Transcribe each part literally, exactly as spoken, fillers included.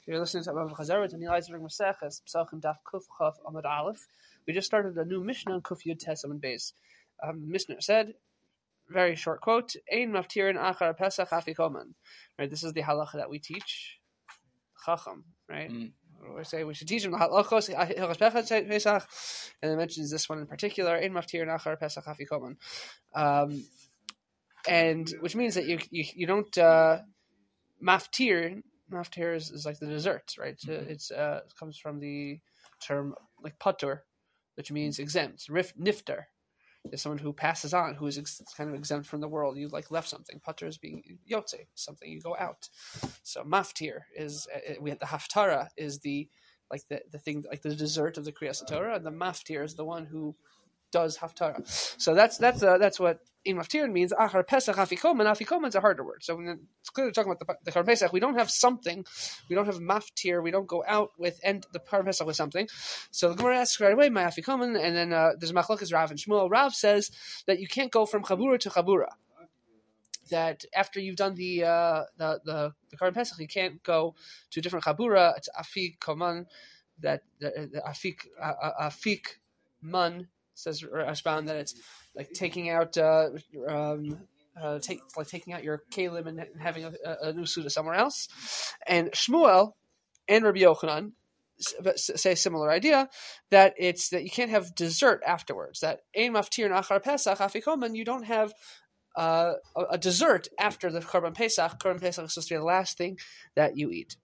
You're listening to Rav Chazara to Nilai Zerg Maseches Psachim Daf Kuf Chav Amud Aleph. We just started a new Mishnah on Kuf Yud Tes Amud Beis. Um, the Mishnah said, very short quote: "Ein maftirin achar Pesach afikoman." Right, this is the halacha that we teach Chacham. Right, mm. we say we should teach him the halachos Hilchos Pesach, and it mentions this one in particular: "Ein maftirin achar Pesach afikoman," um, and which means that you you, you don't uh, maftir. Maftir is, is like the dessert, right? Mm-hmm. It's uh, it comes from the term like patur, which means exempt. Rif, niftar is someone who passes on, who is ex- kind of exempt from the world. You like left something. Patur is being yotze, something you go out. So maftir is uh, we have the haftara is the like the, the thing like the dessert of the Kriyas Torah, and the maftir is the one who does haftara. So that's that's uh, that's what in maftir means. Achar Pesach afikoman. Afikoman is a harder word. So when it's clearly talking about the, the Korban Pesach, we don't have something, we don't have maftir, we don't go out with end the Korban Pesach with something. So the Gemara asks right away, my afikoman, and then uh, there's Machlokes Rav and Shmuel. Rav says that you can't go from chabura to chabura. That after you've done the uh, the the, the Korban Pesach, you can't go to a different chabura. It's afikoman. That the, the afik uh, afik man. Says Rashban that it's like taking out, uh, um, uh, take like taking out your kalim and having a, a new suda somewhere else. And Shmuel and Rabbi Yochanan say a similar idea that it's that you can't have dessert afterwards. That ein maftir nachar Pesach afikoman, you don't have uh, a, a dessert after the Korban Pesach. Korban Pesach is supposed to be the last thing that you eat.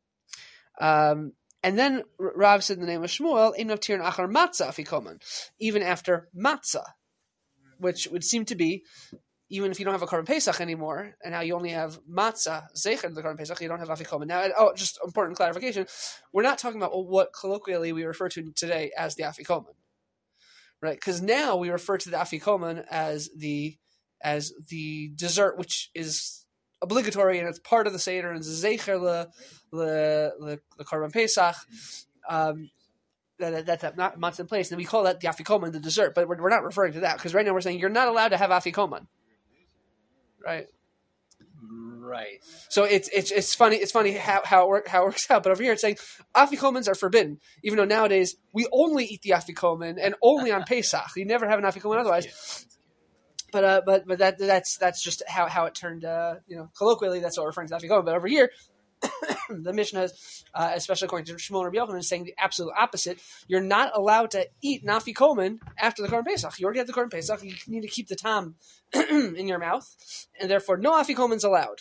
Um. And then Rav said in the name of Shmuel, "Ein maftir achar matzah afikoman," even after matzah, which would seem to be, even if you don't have a Korban Pesach anymore, and now you only have matzah zecher the Korban Pesach, you don't have afikoman. Now, oh, just important clarification: we're not talking about what colloquially we refer to today as the afikoman, right? Because now we refer to the afikoman as the as the dessert, which is obligatory and it's part of the Seder and Zecher le le le, le Korban Pesach. Um, that that that not matzah in place, and we call that the afikoman, the dessert. But we're, we're not referring to that because right now we're saying you're not allowed to have afikoman, right? Right. So it's it's it's funny it's funny how how it, work, how it works out. But over here it's saying afikomans are forbidden, even though nowadays we only eat the afikoman and only on Pesach. You never have an afikoman otherwise. But uh, but but that that's that's just how, how it turned. Uh, you know, colloquially, that's what we're referring to afikoman. But over here, the Mishnah, is, uh, especially according to Shmuel and Rabbi Yochanan, is saying the absolute opposite. You're not allowed to eat nafikoman after the Korban Pesach. You already have the Korban Pesach. You need to keep the tam in your mouth, and therefore no afikoman's allowed.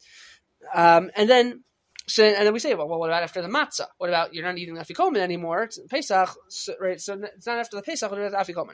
Um, and then. So, and then we say, well, well, what about after the matzah? What about you're not eating afikoman anymore? It's Pesach, so, right? So it's not after the Pesach. What about afikoman?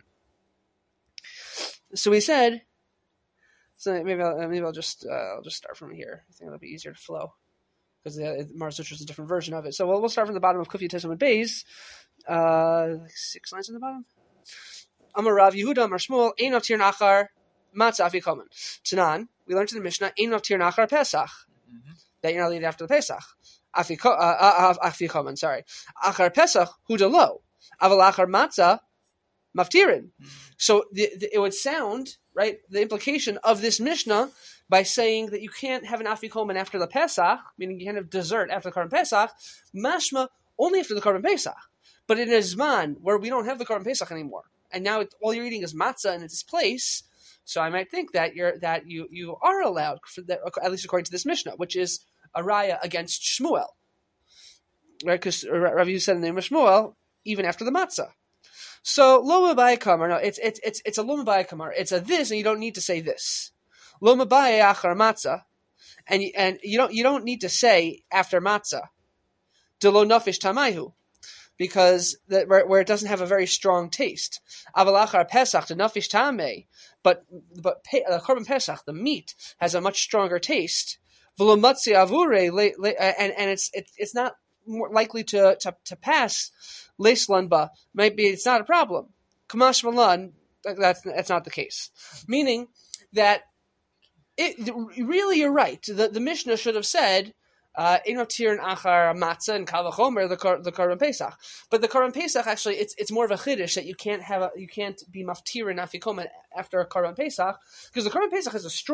So we said, so maybe I'll, maybe I'll just uh, I'll just start from here. I think it'll be easier to flow because the Mar Sutra is a different version of it. So we'll, we'll start from the bottom of Kuf Yud Tes Amud Beis, uh, like six lines on the bottom. Amar Rav Yehuda Amar Shmuel Ein maftir nachar matzah afikoman. Tanan, we learned in the Mishnah Ein maftir nachar Pesach, mm-hmm. that you're not eating after the Pesach. Afikoman, uh, uh, afikoman, sorry. Achar Pesach huda lo, aval achar matzah maftirin. So the, the, it would sound, right, the implication of this Mishnah by saying that you can't have an afikoman after the Pesach, meaning you can't have dessert after the Korban Pesach, mashma only after the Korban Pesach. But in a Zman where we don't have the Korban Pesach anymore, and now it, all you're eating is matzah in its place, so I might think that you're that you you are allowed, for that, at least according to this Mishnah, which is a raya against Shmuel, right? Because Rav Yehuda said in the name of Shmuel, even after the matzah. So lo mabai kamar, no, it's it's it's it's a lo mabai kamar. It's a this, and you don't need to say this. Lo mabai achar matzah, and you, and you don't you don't need to say after matzah. De lo nafish tamayhu, because that where, where it doesn't have a very strong taste. Aval achar pesach de nafish tamei, but but the uh, Korban Pesach, the meat has a much stronger taste. V'lo matzi avure, and and it's it, it's not more likely to to to pass. Leislanba, might be it's not a problem. Kamash Malan, that's that's not the case. Meaning that it really you're right. The the Mishnah should have said Inotir and Achar Matzah and Kavachomer the the Korban Pesach. But the Korban Pesach actually it's it's more of a chiddush that you can't have a, you can't be maftir and afikomen after a Korban Pesach because the Korban Pesach has a strong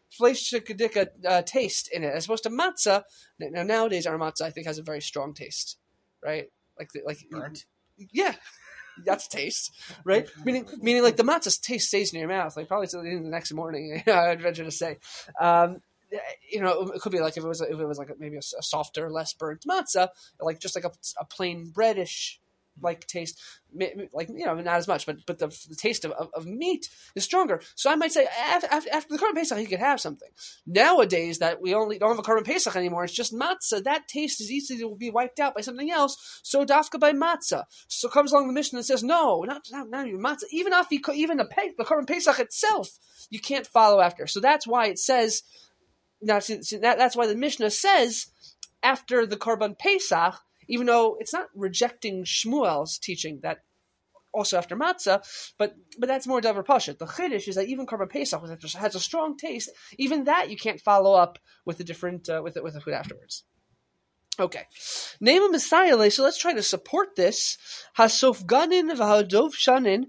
fleischkadika uh, taste in it, as opposed to matzah. Now nowadays our matzah I think has a very strong taste, right? Like the, like Burnt. Yeah. That's taste, right? Meaning, meaning, like the matzah taste stays in your mouth, like probably till the next morning. I'd venture to say, um, you know, it could be like if it was if it was like maybe a, a softer, less burnt matzah, like just like a, a plain breadish like taste, like you know, not as much, but but the, the taste of, of, of meat is stronger. So I might say after, after the Korban Pesach, you could have something. Nowadays, that we only don't have a Korban Pesach anymore, it's just matzah. That taste is easily to be wiped out by something else. So dafka by matzah. So comes along the Mishnah and says, no, not not, not even matzah. Even if you, even the the Korban Pesach itself, you can't follow after. So that's why it says. Now, see, see, that, that's why the Mishnah says after the Korban Pesach. Even though it's not rejecting Shmuel's teaching that also after matzah, but but that's more davar pashut. The chiddush is that even Korban Pesach has a strong taste. Even that you can't follow up with a different uh, with it with the food afterwards. Okay, name a Messiah. So let's try to support this. Hasof ganin v'hadov shanin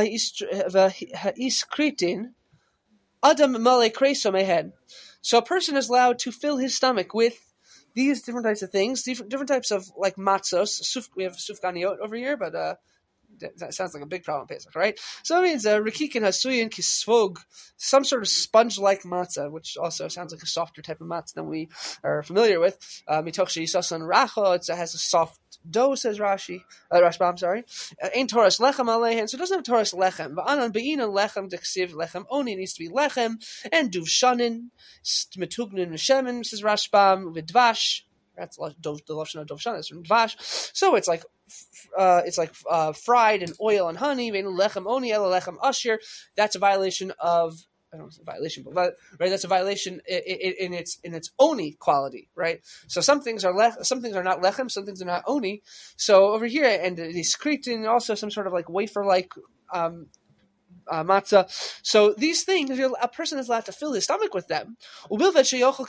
v'hiskritin adam male kreso mehed. So a person is allowed to fill his stomach with these different types of things, different, different types of like matzos. Suf, we have sufganiot over here, but uh, that, that sounds like a big problem, Pesach, right? So it means uh, rikikin hasuyin kisvog, some sort of sponge-like matzah, which also sounds like a softer type of matzah than we are familiar with. Mitoch sheyisasan racho, it has a soft dough, says Rashi. Uh, Rashba, I'm sorry. Ain't Torah's lechem alehen, so it doesn't have Torah's lechem. Va'anan be'inan lechem deksiv lechem oni needs to be lechem and duv shanin metugnin shemen, says Rashbam v'dvash. That's the lashon of dov shanin. It's from dvash. So it's like uh, it's like uh, fried in oil and honey. Ve'inu lechem oni ela lechem asher. That's a violation of. I don't know if it's a violation, but right, that's a violation in, in, in its in its oni quality, right? So some things are lech, some things are not lechem, some things are not oni. So over here, and the skritin, also some sort of like wafer-like um, uh, matzah. So these things, a person is allowed to fill his stomach with them. As long as he has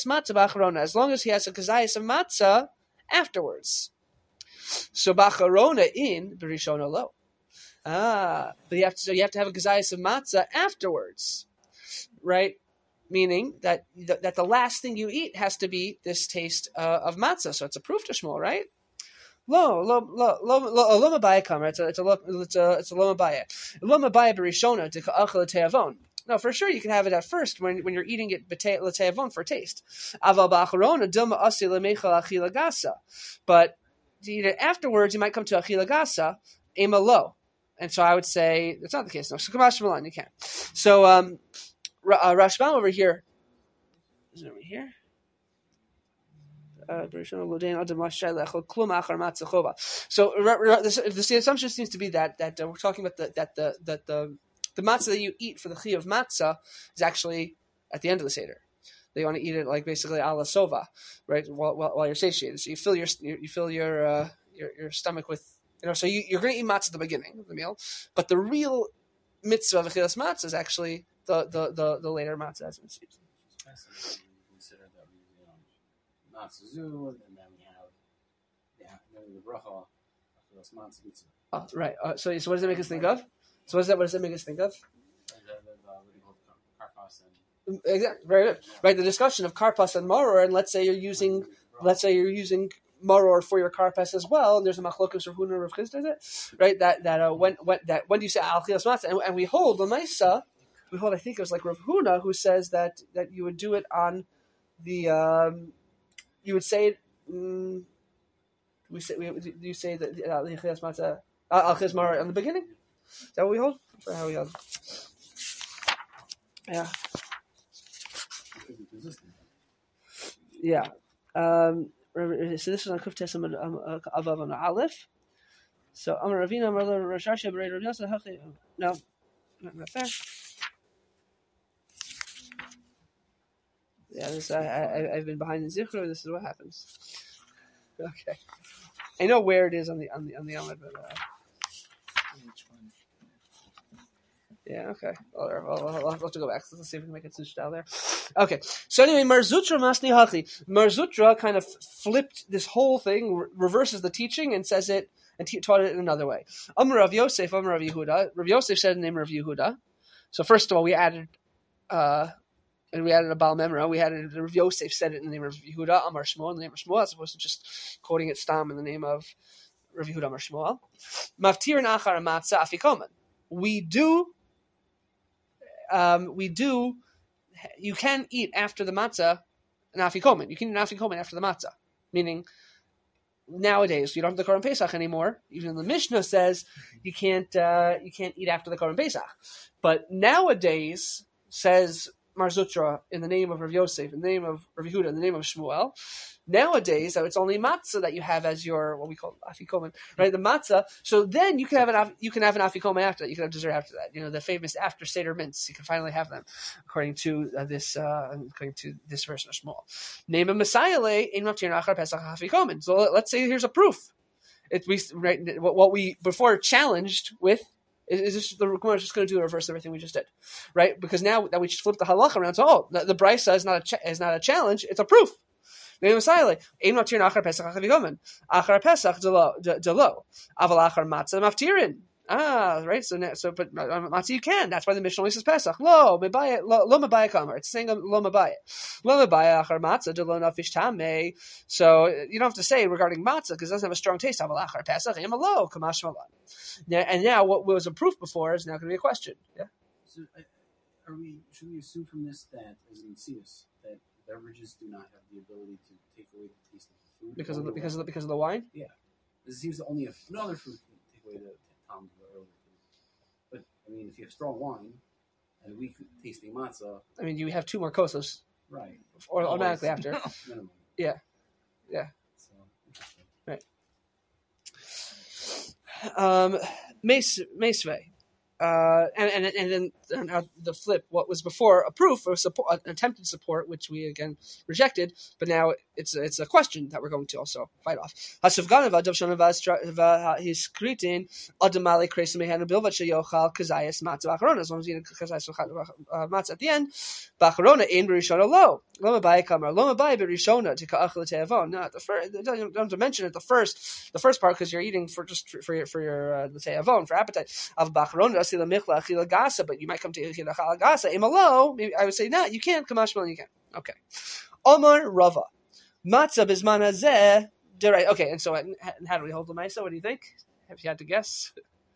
a kazayas of matzah afterwards. So bacharona in berishona lo. Ah, but you have to so you have to have a kazayas of matzah afterwards. Right, meaning that th- that the last thing you eat has to be this taste uh, of matzah. So it's a proof to Shmuel, right? Lo lo lo lo lo lo mabaya come. It's a it's a it's a it's a lo mabaya. Lo mabaya berishona de ka'achal te'avon. No, for sure you can have it at first when when you're eating it l'te'avon for taste. Aval ba'acharona dilma asi lemechal achila gasa. But to eat it afterwards, you might come to achila gasa ema lo. And so I would say that's not the case. No, so Kamash Milan, you can't. So um. Uh, Rashbam over here. Is it over here? Uh, so the, the assumption seems to be that that uh, we're talking about the, that the that the the matzah that you eat for the chi of matzah is actually at the end of the seder. They want to eat it like basically a la sova, right? While, while, while you're satiated, so you fill your you fill your uh, your, your stomach with you know. So you, you're going to eat matzah at the beginning of the meal, but the real mitzvah of achilas matzah is actually The, the, the, the later matzah as it seems. Consider that we you know, matzah zu, and then we have yeah, the bracha of matzah mitzvah. Oh, right. Uh, so, so what does that make us think of? So what does that what does that make us think of? Exactly. Very good. Right. The discussion of karpas and maror, and let's say you're using let's say you're using maror for your karpas as well, and there's a machlokas Rav Huna Rav Chizda, is it? Right. That that uh, when when that when do you say al chilas matzah, and, and we hold the Maisa. We hold, I think it was like Rav Huna who says that, that you would do it on the, um, you would say it, um, we say, we, do you say that Al Chilas Matzah, Al Chilas Maror in the beginning? Is that what we hold? Or how we hold? Yeah. Yeah. Um, so this is on Kuf Tesam Avav on Aleph. So Amar Ravina, Amar Rashasha, Berei Rav Yosef, Hachi. No, not fair. Yeah, this, I, I, I've been behind the Zichro. This is what happens. Okay, I know where it is on the on the on the Amud, but uh, yeah, okay. Well, I'll, I'll, I'll have to go back. Let's see if we can make it switched out there. Okay, so anyway, Mar Zutra Masni Hachi. Mar Zutra kind of flipped this whole thing, re- reverses the teaching, and says it and t- taught it in another way. Amar Rav Yosef, Amar Rav Yehuda. Rav Yosef said the name of Yehuda. So first of all, we added. Uh, and we had it in a Baal Memra, we had it in Rav Yosef said it in the name of Yehuda Amar Shmuel, in the name of Shmuel, as opposed to just quoting it stam in the name of Rav Yehuda Amar Shmuel. Maftir nachar matzah afikomen. We do, um, we do, you can eat after the matzah an afikomen. You can eat an afikomen after the matzah, meaning nowadays you don't have the Korban Pesach anymore. Even the Mishnah says you can't uh, you can't eat after the Korban Pesach. But nowadays, says Mar Zutra, in the name of Rav Yosef, in the name of Rav Yehuda, in the name of Shmuel, nowadays it's only matzah that you have as your what we call afikomen, right? The matzah. So then you can have an you can have an afikomen after that. You can have dessert after that. You know, the famous after Seder mints. You can finally have them, according to uh, this uh, according to this verse of Shmuel. Name of Messiah ein maftir nachar pesach afikomen. So let's say here's a proof. It we right what, what we before challenged with. Is this the Gemara just going to do the reverse of everything we just did, right? Because now that we just flipped the halacha around, so oh, the, the brisa is not a ch- is not a challenge; it's a proof. Name of Messiah ein maftir nachar pesach afikomen achar pesach delo delo aval achar matzah maftirin. Ah, right. So, so, but matzah you can. That's why the Mishnah only says Pesach. Lo, mebaya, lo, lo mebaya kamar. It's saying lo mebaya. Lo mebaya achar matzah de lo nafish tameh. So you don't have to say regarding matzah because it doesn't have a strong taste. Aval achar Pesach im lo kamash malan. Now, and now what was a proof before is now going to be a question. Yeah. So, are we? Should we assume from this that, as in Cetus, that beverages do not have the ability to take away the taste of the food because of the because of the because of the wine? Yeah. This seems to only have another food can take away the. But I mean, if you have strong wine and weak tasting matzah, I mean, you have two more kosos, right? Or automatically after, minimum. Yeah, yeah. So right. Um, Mesve. Uh, and, and and then and, uh, the flip, what was before a proof or support, an attempted support, which we again rejected, but now it's it's a question that we're going to also fight off. As long as you matzah at the end, bacharona in berishona lo loma bay kamar loma bay berishona to ka'achel te'avon. No, the first don't have to mention it the first the first part because you're eating for just for your for your uh, te'avon for appetite of bacharona. But you might come to Achila Gasa. Imalo, I would say, no, you can't. Kamashmal, you can. Okay. Omar Rava. Matzah bismana zeh. Right. Okay, and so and how do we hold the Maisa? What do you think? Have you had to guess?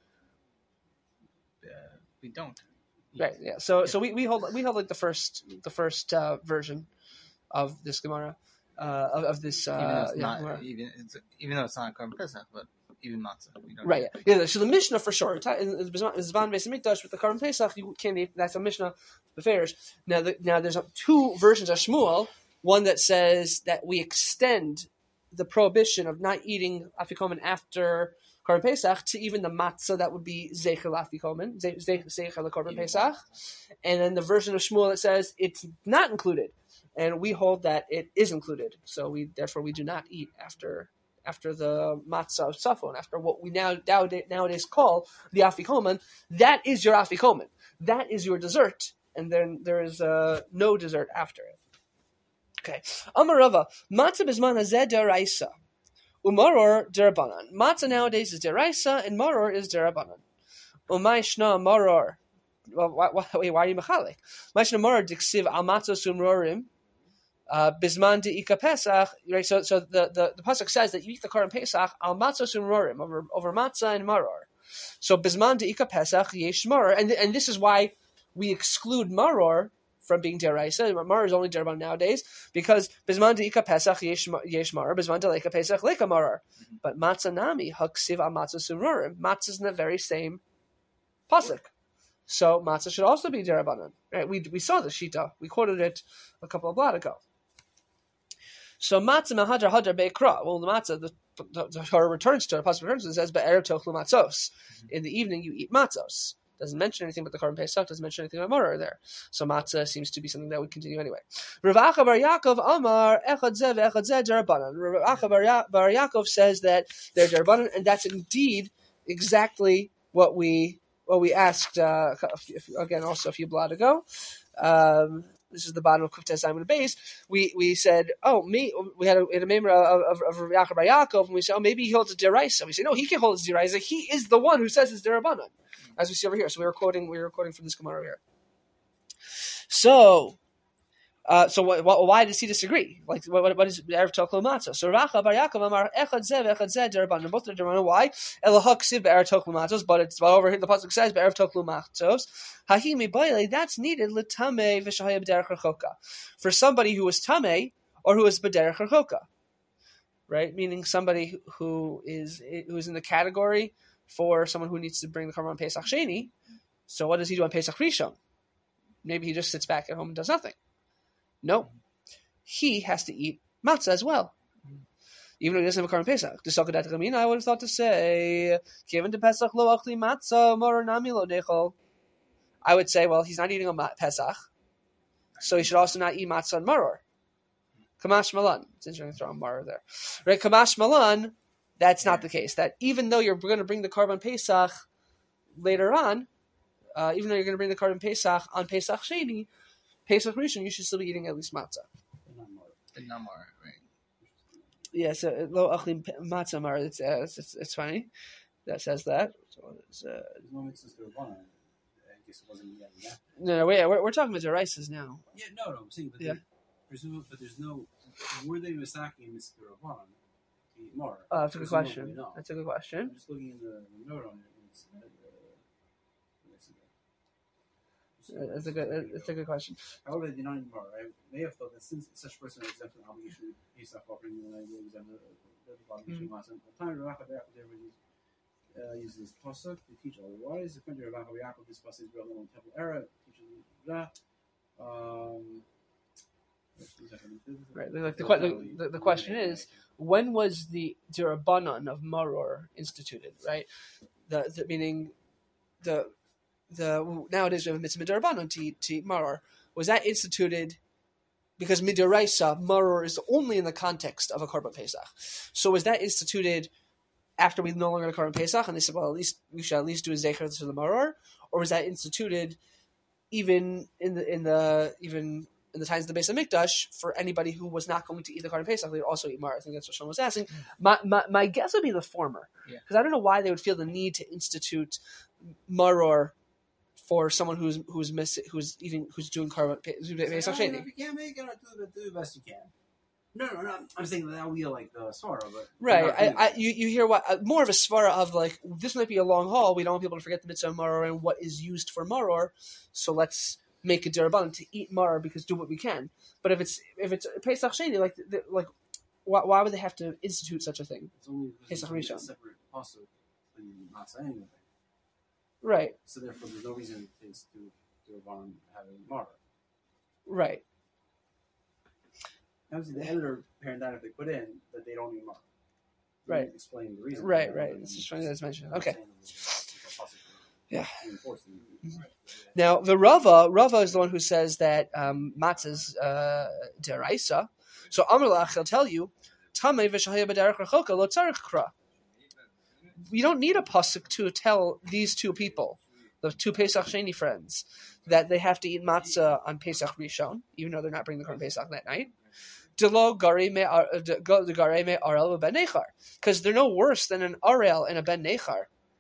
Uh, we don't. Right. Yeah. So yeah. so we, we hold we hold like the first the first uh, version of this Gemara uh, of, of this. Uh, even though it's yeah, not even it's, even though it's not Korban Pesach, but. Even matzah, right? Yeah. yeah. So the Mishnah for sure. Zvan Beis Hamikdash with the Korban Pesach, you can't eat. That's a Mishnah. The fairs. Now, the, now there's two versions of Shmuel. One that says that we extend the prohibition of not eating afikomen after Korban Pesach to even the matzah that would be zeicher afikomen, zeicher the Korban Pesach, and then the version of Shmuel that says it's not included, and we hold that it is included. So we therefore we do not eat after. After the matzah of Safon, after what we now nowadays call the afikomen, that is your afikomen. That is your dessert, and then there is uh, no dessert after it. Okay. Amarava, matzah bisman hazeh deraisa, umaror derabanan. Matzah nowadays is deraisa, and maror is derabanan. Umay shna maror. Well, why, why, why are you mechalik? Umay shna maror diksiv al matzah sumrorim. Uh, Bisman de Ika Pesach, right? So, so the, the, the pasuk says that you eat the Korban Pesach al matzah sumrorim over over matzah and maror. So Bisman de Ika Pesach yesh maror, and and this is why we exclude maror from being deraisa. Maror is only deraban nowadays because Bisman de Ika Pesach yesh yesh maror, Bisman de Leika Pesach leika maror. But matzah nami haksiv al matzah sumrorim. Matzah is in the very same pasuk. So matzah should also be derabanan. Right? We we saw the shita. We quoted it a couple of blot ago. So matzah mehadar hadar beikra. Well, the matzah, the, the, the Torah returns to it. The pasuk returns to it. It says be'erev tochlu matzos. In the evening you eat matzos. Doesn't mention anything about the Korban Pesach. Doesn't mention anything about maror there. So matzah seems to be something that would continue anyway. Rav Acha bar Yaakov Amar echad zeh ve'echad zeh derabanan. Rav Acha bar, ya- bar Yaakov says that they're derabanan, and that's indeed exactly what we what we asked uh, again also a few blot ago. Um, This is the bottom of Kuftes Simon base. We we said, oh, me. We had a, we had a member of of, of Yaakov bar Yaakov, and we said, oh, maybe he holds a deraisa. We say, no, he can hold a deraisa. He is the one who says it's derabanan, as we see over here. So we were quoting we were quoting from this Gemara here. So Uh, so what, what, why does he disagree? Like what, what, what is erev tochel matzah? So Racha bar Yaakov amar echad zeh ve'echad zeh derabanan. Both are derabanan. Why? Elahak siv be'erev tochel matzos, but it's but over here the pasuk says be'erev tochel matzos. Hahimi baile. That's needed l'tamei v'shahaya b'derech rechoka for somebody who was tamei or who is b'derech rechoka, right? Meaning somebody who is who is in the category for someone who needs to bring the korban on Pesach Sheni. So what does he do on Pesach Rishon? Maybe he just sits back at home and does nothing. No, he has to eat matzah as well, even though he doesn't have a korban Pesach. I would have thought to say, given to Pesach lo achli matzah mor nami lo nechol. I would say, well, he's not eating on Pesach, so he should also not eat matzah and maror. Kamash malan. It's interesting to throw a maror there, right? Kamash malan. That's not the case. That even though you're going to bring the korban Pesach later on, uh, even though you're going to bring the korban Pesach on Pesach Sheni, Pesach Rishon, you should still be eating at least matzah. And not more, right? Yeah, so lo achlim matzah mar. It's, uh, it's, it's it's funny that says that. So it's, uh, There's no mitzvahs to Rabbanan. I guess it wasn't yet that. no, no, wait, we're, we're talking about Deraisas now. Yeah, no, no, I'm saying, but Yeah. they, presume, but there's no. Were they misaki mitzvah Rabbanan to eat more? Uh, that's a good Presumably question. no. That's a good question. I'm just looking in the, the note on it. It's, uh, Uh, That's a good. That's a good question. However, they did not anymore. I may have thought that since such a person is exempt from obligation to Pesach offering, then I will exempt the obligation last time. The time Rav Yaakov uses this pasuk to teach otherwise. According to Rav Yaakov, this pasuk is relevant on temple era. Teaches that. Um, Right. Like the, the, the the question is, when was the derabanan of maror instituted? Right. The, the meaning the. The nowadays we have a mitzvah midarabanan to eat, to eat maror. Was that instituted because midaraisa maror is only in the context of a korban Pesach? So was that instituted after we no longer had a korban Pesach, and they said, well, at least we should at least do a zecher to the maror, or was that instituted even in the in the even in the times of the Beis Hamikdash for anybody who was not going to eat the korban Pesach, they would also eat maror? I think that's what Sean was asking. My my, my guess would be the former, because Yeah. I don't know why they would feel the need to institute maror for someone who's who's miss, who's eating who's doing korban Pesach Sheni. If you can't make it, do the, do the best you can. No, no, no. I'm saying that we like the svara, but Right. I, I, you, you hear what uh, more of a svara of like, this might be a long haul. We don't want people to forget the mitzvah of maror and what is used for maror, so let's make a derabanan to eat maror because do what we can. But if it's if it's Pesach Sheni, like the, like why, why would they have to institute such a thing? It's only Pesach because it's Rishon. a separate pasuk, and you're not saying anything. Right. So therefore, there's no reason to to do a bond having maror. Right. Obviously, the editor parenthetically put in that they don't need maror. They Right. didn't explain the reason. Right. for that, Right. other It's than just funny that it's mentioned. not Okay. saying it was a pasuk Yeah. reinforcing it. Now the Rava, Rava is the one who says that um, matzah's uh, deraisa. So Amar Lach, he'll tell you, Tamei v'shahaya b'derech rechoka lo tzarich kra. You don't need a pasuk to tell these two people, the two Pesach Sheni friends, that they have to eat matzah on Pesach Rishon, even though they're not bringing the korban Pesach that night. Delo gare me gare me arel ben nechar, because they're no worse than an arel and a ben nechar.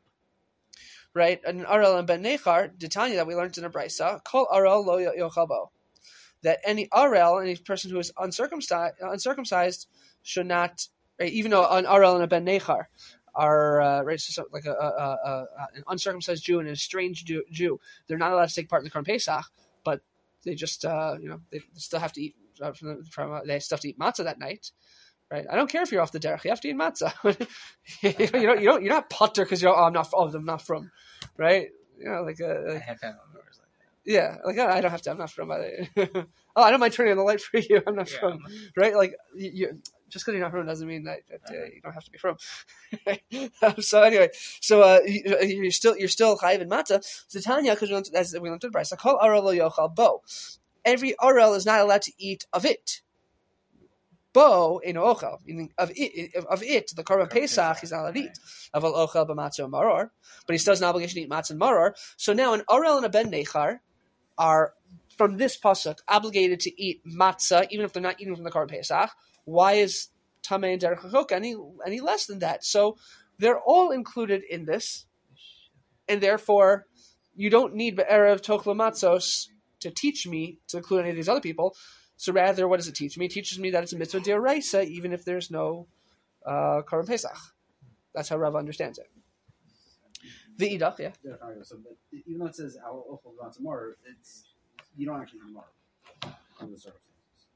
Right, an arel and ben nechar, Tanya that we learned in a brisa, kol arel lo yochabo, that any arel, any person who is uncircumcised, uncircumcised should not, right, even though an arel and a ben nechar are uh, right, so like a, a, a, a, an uncircumcised Jew and a strange Jew, Jew, they're not allowed to take part in the korban Pesach, but they just uh, you know they still have to eat uh, from, the, from uh, they still have to eat matzah that night. Right, I don't care if you're off the derech; you have to eat matzah. you don't, you don't, you're not putter because you're. Oh, I'm not. Oh, I'm not from. Right, you know, like, uh, I like have family members like that. yeah, like oh, I don't have to. I'm not from. Either. Oh, I don't mind turning on the light for you. I'm not Yeah, from. I'm like- Right, like you, you just because you're not from doesn't mean that, that uh, you don't have to be from. um, so anyway, so uh, you, you're still you're still chayiv in matzah. So Tanya, because we learned as we learned in the Brisa, kol arel lo yochal bo. Every arel is not allowed to eat of it. Bo in ochel, meaning of it, of it, the korban Pesach he's not allowed to eat. Aval ochel b'matzah and maror, but he still has an obligation to eat matzah and maror. So now an arel and a ben nechar are from this pasuk obligated to eat matzah, even if they're not eating from the korban Pesach. Why is tamei and derech rechoka any any less than that? So they're all included in this, and therefore you don't need be'erev tochla matzos to teach me to include any of these other people. So rather, what does it teach me? It teaches me that it's a mitzvah d'oraisa, even if there's no uh, Korban Pesach. That's how Rava understands it. V'idach, yeah. Yeah, okay, so, but even though it says al ochel g'van tomorrow, it's you don't actually eat tomorrow under the circumstances.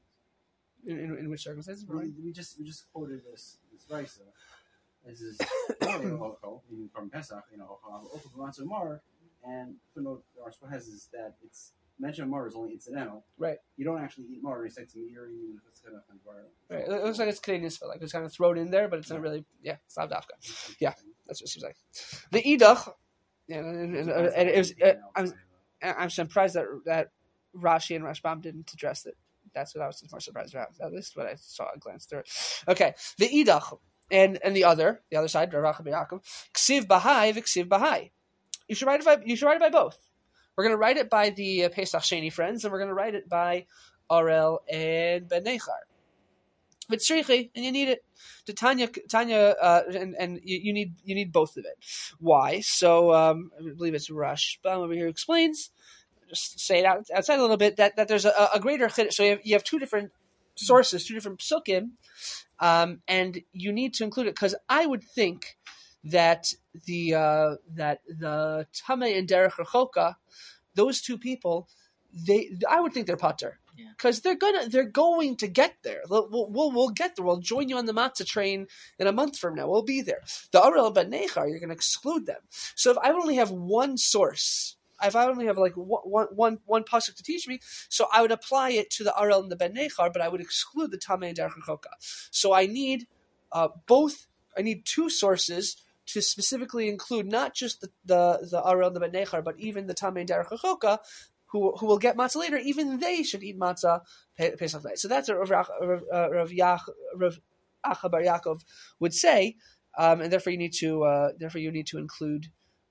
In, in, in which circumstances? We, we just we just quoted this this Raisa. This is ochel, meaning from Pesach, you know, ochel g'van tomorrow, and footnote our Shmuel has is that it's mention of mar is only incidental. Right. You don't actually eat mar. It's like some ear, even if it's kind of environment. Right. It looks like it's Canadian spell, like it's kind of thrown in there, but it's not really. Yeah, it's not dafka. Yeah, that's what she's like. The idach, yeah, and, and, and, and it was. Uh, I'm, I'm surprised that that Rashi and Rashbam didn't address it. That's what I was more surprised about. At least what I saw, I glanced through it. Okay, the idach and and the other, the other side, Rav Yaakov, ksiv bahai v'ksiv bahai. You should write it by. You should write it by both. We're going to write it by the uh, Pesach Sheni friends, and we're going to write it by Arel and Ben Nechar. V'tzrichi, and you need it. To Tanya, Tanya, uh, and and you, you need you need both of it. Why? So um, I believe it's Rashbam over here explains. Just say it out, outside a little bit that, that there's a, a greater chiddush. So you have, you have two different sources, two different psukim, um, and you need to include it because I would think that the uh, that the Tameh and Derech Rechoka, those two people, they I would think they're pater because yeah. they're gonna they're going to get there. We'll, we'll we'll get there. We'll join you on the matzah train in a month from now. We'll be there. The Arel Ben Nechar, you're going to exclude them. So if I only have one source, if I only have like one one one one pasuk to teach me, so I would apply it to the Arel and the Ben Nechar, but I would exclude the Tameh and Derech Rechoka. So I need uh, both. I need two sources to specifically include not just the the, the Arel and the Ben Nechar, but even the Tameh and Derech Rechoka, who who will get matzah later. Even they should eat matzah Pesach night. So that's what Rav Rav Rav Acha Bar Yaakov would say, um, and therefore you need to uh, therefore you need to include.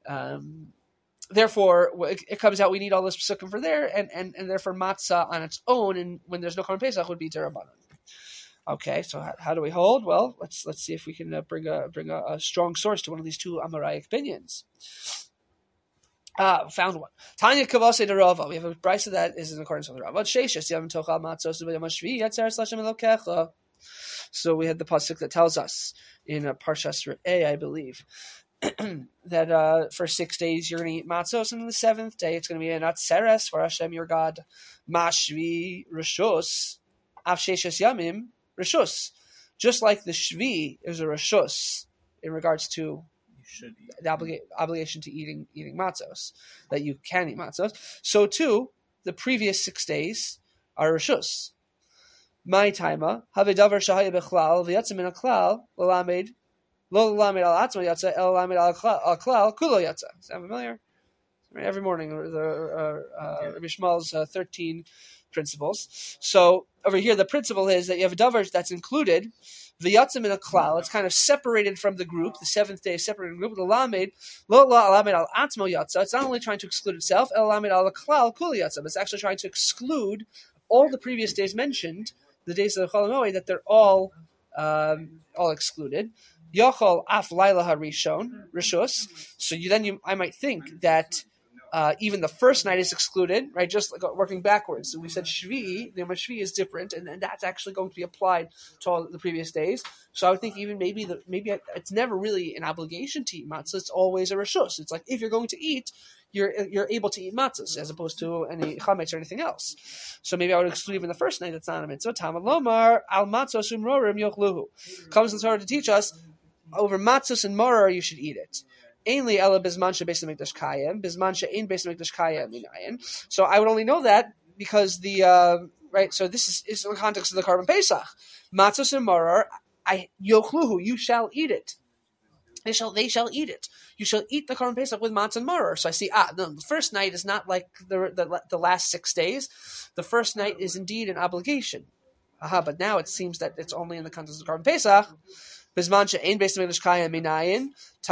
Um, therefore, it, it comes out we need all this pesukim for there, and, and, and therefore matzah on its own, and when there's no Korban Pesach, would be derabanan. Okay, so how, how do we hold? Well, let's let's see if we can uh, bring a bring a, a strong source to one of these two Amaraic opinions. Ah, found one. Tanya Kavase de Rava. We have a brisa that is in accordance with the Rava. Sheishas Yom Tochal Matzos B'Yom Hashvi Yatzer Slashem Elokecha. So we had the pasuk that tells us in uh, Parshas Re'eh, I believe, that uh, for six days you're going to eat matzos, and on the seventh day it's going to be an atzeres for Hashem your God. Mashvi Rishos Avsheshas Yamim Rishus. Just like the Shvi is a Rishus in regards to you should eat. the obliga- obligation to eating eating matzos, that you can eat matzos, so too the previous six days are Rishus. My timer have a davar shahaya bechlal v'yatzim in a klal l'lamed lo l'lamed al atzma yatza el l'lamed al klal kulo yatza. Sound familiar? Every morning, the uh, uh, Rabbi Shmuel's uh, thirteen principles. So over here, the principle is that you have a davar that's included, v'yatzim in a klal. It's kind of separated from the group. The seventh day is separated from the group. The lamed lo l'lamed al atzma yatza. It's not only trying to exclude itself, el l'lamed al klal kulo yatza, but it's actually trying to exclude all the previous days mentioned, the days of the Chol HaMoed, that they're all um, all excluded. Yochol af laila harishon rishus. So you then you I might think that uh, even the first night is excluded, right? Just like working backwards. So we said Shvi, the Yom Shvi is different, and, and that's actually going to be applied to all the previous days. So I would think even maybe the maybe it's never really an obligation to eat matzah. It's always a rishus. It's like if you're going to eat, you're you're able to eat matzahs as opposed to any chametz or anything else. So maybe I would exclude even the first night that's not a mitzvah. Talmud lomar al matzos umrorim yochluhu. Comes in the Torah to teach us over matzos and maror you should eat it. Ainly ela bisman she beis hamikdash kayem bisman she ein beis hamikdash kayem minayin. So I would only know that because the uh, right. So this is, is in the context of the Korban Pesach. Matzos and maror I yochluhu you shall eat it. They shall they shall eat it. You shall eat the Korban Pesach with matzah and maror. So I see, ah, no, the first night is not like the, the the last six days. The first night is indeed an obligation. Aha, but now it seems that it's only in the context of Korban Pesach. Bisman she'ein beis hamikdash kayem minayin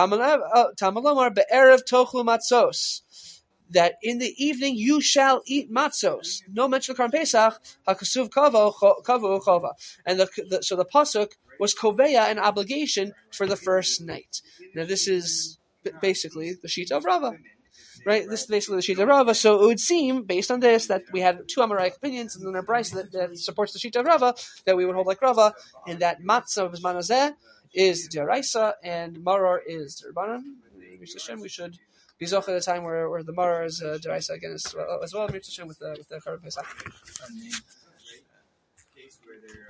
tamalomar be'erev tochlu matzos. That in the evening you shall eat matzos. No mention of Korban Pesach. Hakasuv kavu kavu chova. And the, the so the pasuk was koveya, an obligation for the first night. Now this is basically the sheet of Rava. right? This is basically the Shita of Rava. So it would seem, based on this, that we had two Amaraic opinions, and then a Bryce that, that supports the Shita of Rava, that we would hold like Rava, and that Matzah of Zmanazeh is Deraisa, and Maror is Derbanan. We should be zoch at a time where, where the Maror is uh, Deraisa again as well, as well with the with the Charav Pesach.